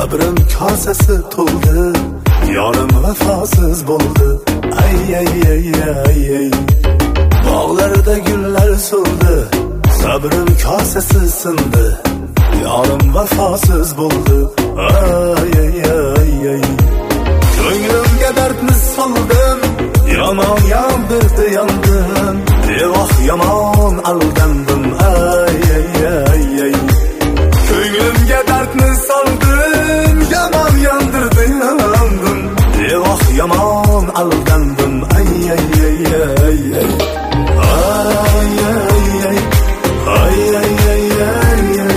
sabrim kosasi to'ldi, yorim vafosiz bo'ldi. Ay ay ay ay ay. Bog'larda gullar so'ldi, sabrim kosasi sindi, yorim vafosiz bo'ldi. Ay ay ay ay. Ko'nglimga dardni soldim, yomon yondirdi yondim, devoh yomon aldandim. Ay ay ay ay. Ko'nglimga dardni soldim, yomon yondirdi yondim, devoh yomon aldandim. Ay ay ay ay ay. Ay ay ay. Ay ay ay ay ay.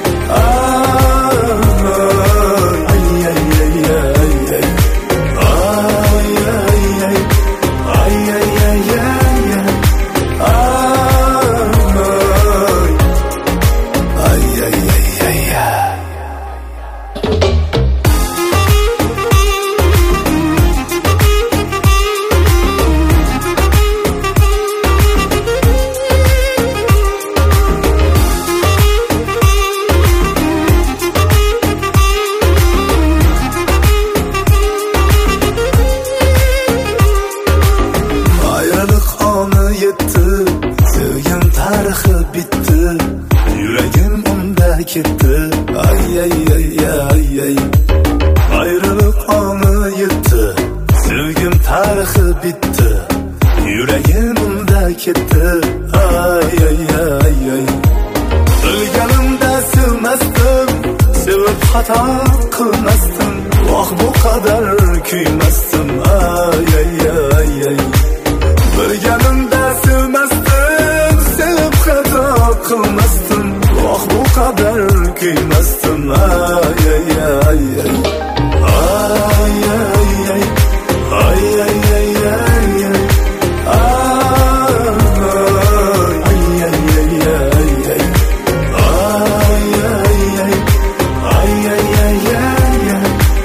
Sevgim tarixi bitti, yuragim unda ketdi. Ay ay ay ay ay. Ayrılık anı yetti, sevgim tarixi bitti, yuragim unda ketdi. Ay ay ay ay. Bilganimda sevmasdim, sevib xato qilmasdim, voh bu qadar kuymasdim. Ay ay ay ay. Bilganimda sevmasdim, sevib xato qilmasdim, voh bu qadar kuymasdim. Ay ay ay ay. Ay ay ay. Ay ay ay ay ay. Ay ay ay ay ay. Ay ay ay. Ay ay ay ay ay.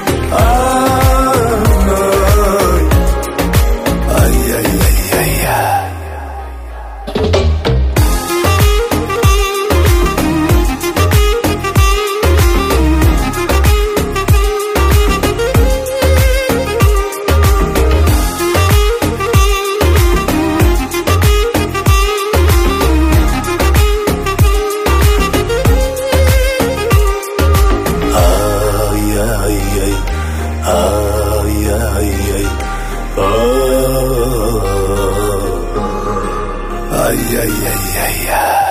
Ay ay ay ay ay. Ay ay ay ay ay.